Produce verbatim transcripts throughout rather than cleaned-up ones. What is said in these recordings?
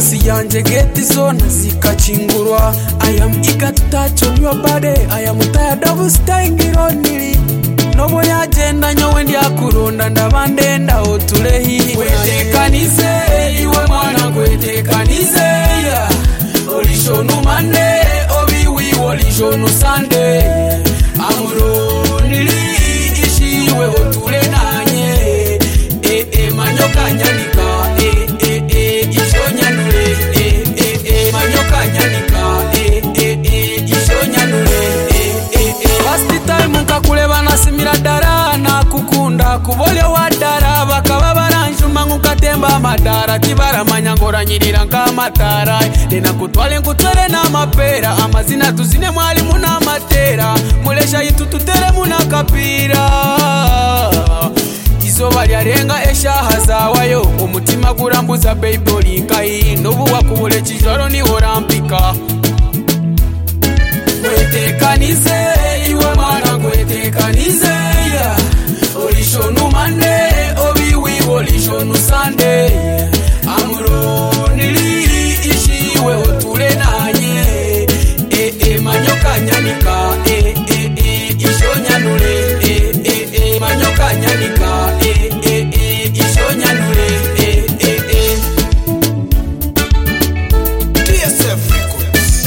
Focus yanje geti zone zikachingurwa. I am eager to touch on your body. I am tired of staying lonely. No boy agenda nyowe ndi akurunda ndabandenda otulehi. Kwetekanize iwe mwana kwetekanize. Olishonu Monday obiwi olishonu Sunday. Amuro nili ishiwe otule nanye. Eh eh manyoka nyanika. Eh eh eh ishonyanule. Eh eh eh manyoka nyanika. Eh eh eh ishonyanule. Eh eh eh first time nkakuleba nasimira dara na kukunda kubolyo wadara bakaba baranjuma ngukatemba madara kibara manyangora nyirira nkamatara dena kutwale nkutwere na mapera amazina tuzine mwalimu na matera mulesha yitu tutere muna kapira izoba lyarenga eshaha zawayo umutima gurambuza baby nkai nobu wakubole kijoro ni orampika. Kwetekanize iwe mwana kwetekanize yeah. Olishonu Monday obiwi olishonu Sunday. Amuro nili ishiwe otule nanye. Eh eh manyoka nyanika. Eh eh eh ishonyanule. Eh eh eh manyoka nyanika. Eh eh eh ishonyanule. Eh eh eh T S F Records.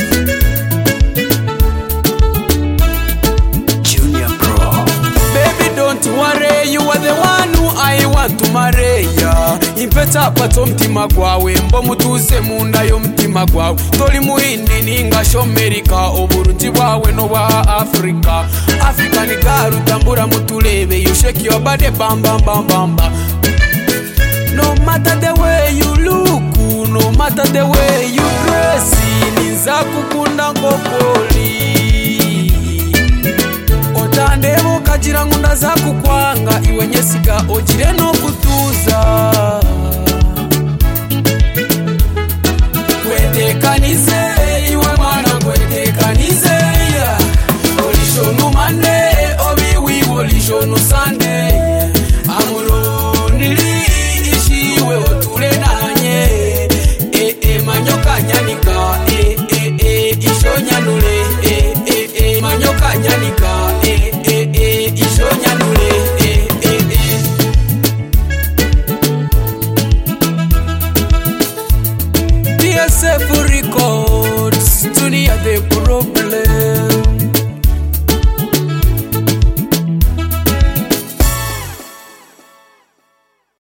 Don't worry, you are the one who I want to marry ya. Impeta pato mtima gwawe mbo mutuze munda yo mtima gwawe. Toli muhindi ninga shomerika oburunji bwawe no bwa Africa. Africa ni garu tambura mutulebe. You shake your body bam bam bam bam bam. No matter the way you look, no matter the way you dress, ninza kukunda ngokoli. Otandebo kajira ngunda za kukwanga iwe nyesiga ojire no kutuza. Kwetekanize iwe mwana kwetekanize yeah. Olishonu Monday obiwi olishonu Sunday. Amuro nili ishiwe otule nanye. Eh eh manyoka nyanika. Eh eh eh ishonyanule. Eh eh eh manyoka nyanika. Eh eh eh ishonyanule. Eh eh eh T S F Records Dunia the Pro.